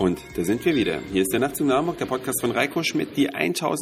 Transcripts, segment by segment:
Und da sind wir wieder. Hier ist der Nachtzug nach Hamburg, der Podcast von Reiko Schmidt, die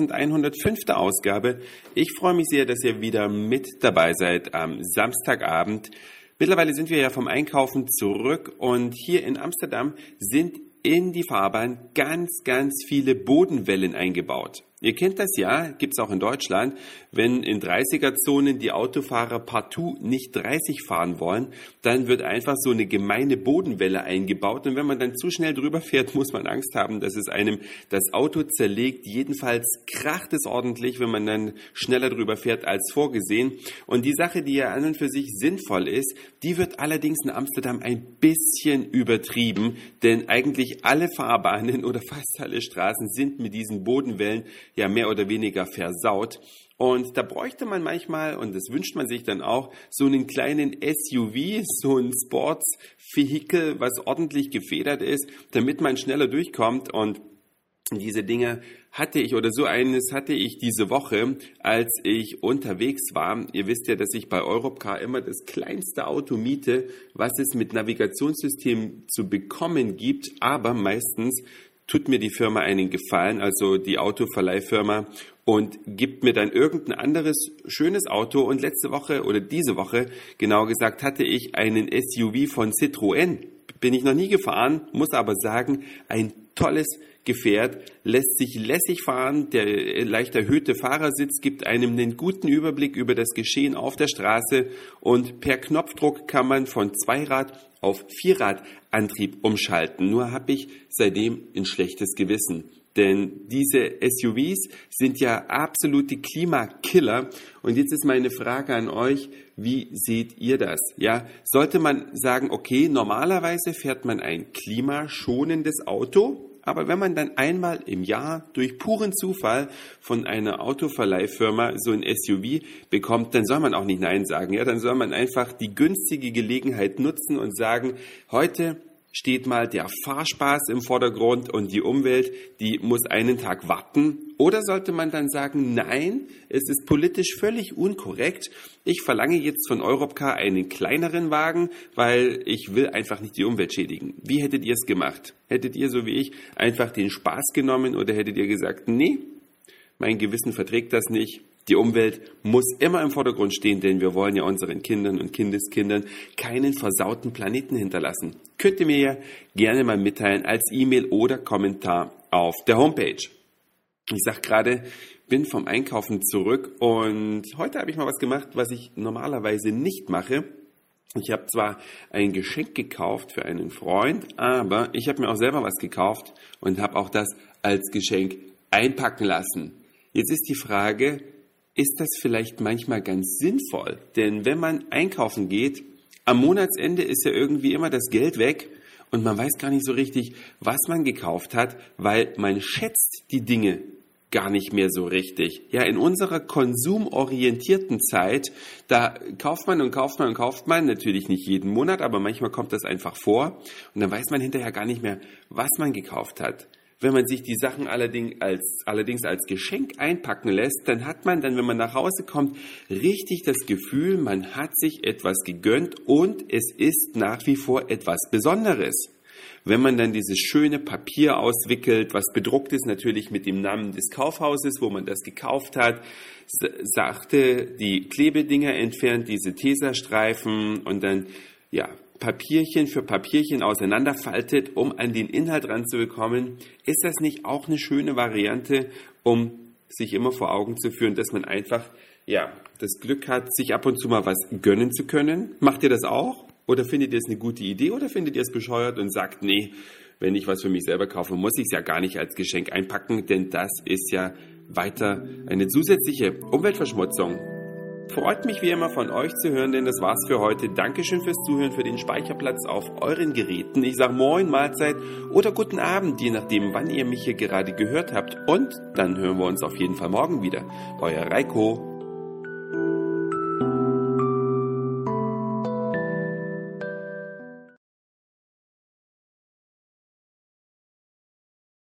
1105. Ausgabe. Ich freue mich sehr, dass ihr wieder mit dabei seid am Samstagabend. Mittlerweile sind wir ja vom Einkaufen zurück und hier in Amsterdam sind in die Fahrbahn ganz viele Bodenwellen eingebaut. Ihr kennt das ja, gibt's auch in Deutschland, wenn in 30er-Zonen die Autofahrer partout nicht 30 fahren wollen, dann wird einfach so eine gemeine Bodenwelle eingebaut und wenn man dann zu schnell drüber fährt, muss man Angst haben, dass es einem das Auto zerlegt. Jedenfalls kracht es ordentlich, wenn man dann schneller drüber fährt als vorgesehen. Und die Sache, die ja an und für sich sinnvoll ist, die wird allerdings in Amsterdam ein bisschen übertrieben, denn eigentlich alle Fahrbahnen oder fast alle Straßen sind mit diesen Bodenwellen ja mehr oder weniger versaut. Und da bräuchte man manchmal, und das wünscht man sich dann auch, so einen kleinen SUV, so ein Sportsvehikel, was ordentlich gefedert ist, damit man schneller durchkommt. Und diese Dinge hatte ich, oder so eines hatte ich diese Woche, als ich unterwegs war. Ihr wisst ja, dass ich bei Europcar immer das kleinste Auto miete, was es mit Navigationssystem zu bekommen gibt, aber meistens tut mir die Firma einen Gefallen, also die Autoverleihfirma, und gibt mir dann irgendein anderes schönes Auto. Und letzte Woche oder diese Woche, genau gesagt, hatte ich einen SUV von Citroën. Bin ich noch nie gefahren, muss aber sagen, ein tolles Gefährt, lässt sich lässig fahren, der leicht erhöhte Fahrersitz gibt einem einen guten Überblick über das Geschehen auf der Straße und per Knopfdruck kann man von Zweirad auf Vierradantrieb umschalten. Nur habe ich seitdem ein schlechtes Gewissen. Denn diese SUVs sind ja absolute Klimakiller. Und jetzt ist meine Frage an euch, wie seht ihr das? Ja, sollte man sagen, okay, normalerweise fährt man ein klimaschonendes Auto, aber wenn man dann einmal im Jahr durch puren Zufall von einer Autoverleihfirma so ein SUV bekommt, dann soll man auch nicht Nein sagen. Ja, dann soll man einfach die günstige Gelegenheit nutzen und sagen, heute steht mal der Fahrspaß im Vordergrund und die Umwelt, die muss einen Tag warten. Oder sollte man dann sagen, nein, es ist politisch völlig unkorrekt. Ich verlange jetzt von Europcar einen kleineren Wagen, weil ich will einfach nicht die Umwelt schädigen. Wie hättet ihr es gemacht? Hättet ihr, so wie ich, einfach den Spaß genommen oder hättet ihr gesagt, nee, mein Gewissen verträgt das nicht. Die Umwelt muss immer im Vordergrund stehen, denn wir wollen ja unseren Kindern und Kindeskindern keinen versauten Planeten hinterlassen. Könnt ihr mir ja gerne mal mitteilen als E-Mail oder Kommentar auf der Homepage. Ich sag gerade, bin vom Einkaufen zurück und heute habe ich mal was gemacht, was ich normalerweise nicht mache. Ich habe zwar ein Geschenk gekauft für einen Freund, aber ich habe mir auch selber was gekauft und habe auch das als Geschenk einpacken lassen. Jetzt ist die Frage, ist das vielleicht manchmal ganz sinnvoll? Denn wenn man einkaufen geht, am Monatsende ist ja irgendwie immer das Geld weg und man weiß gar nicht so richtig, was man gekauft hat, weil man schätzt die Dinge gar nicht mehr so richtig. Ja, in unserer konsumorientierten Zeit, da kauft man, natürlich nicht jeden Monat, aber manchmal kommt das einfach vor und dann weiß man hinterher gar nicht mehr, was man gekauft hat. Wenn man sich die Sachen allerdings als Geschenk einpacken lässt, dann hat man dann, wenn man nach Hause kommt, richtig das Gefühl, man hat sich etwas gegönnt und es ist nach wie vor etwas Besonderes. Wenn man dann dieses schöne Papier auswickelt, was bedruckt ist, natürlich mit dem Namen des Kaufhauses, wo man das gekauft hat, sachte die Klebedinger entfernt, diese Tesastreifen und dann, ja, Papierchen für Papierchen auseinanderfaltet, um an den Inhalt ranzubekommen, ist das nicht auch eine schöne Variante, um sich immer vor Augen zu führen, dass man einfach, ja, das Glück hat, sich ab und zu mal was gönnen zu können? Macht ihr das auch? Oder findet ihr es eine gute Idee? Oder findet ihr es bescheuert und sagt, nee, wenn ich was für mich selber kaufe, muss ich es ja gar nicht als Geschenk einpacken, denn das ist ja weiter eine zusätzliche Umweltverschmutzung. Freut mich wie immer von euch zu hören, denn das war's für heute. Dankeschön fürs Zuhören, für den Speicherplatz auf euren Geräten. Ich sage Moin, Mahlzeit oder guten Abend, je nachdem, wann ihr mich hier gerade gehört habt. Und dann hören wir uns auf jeden Fall morgen wieder. Euer Reiko.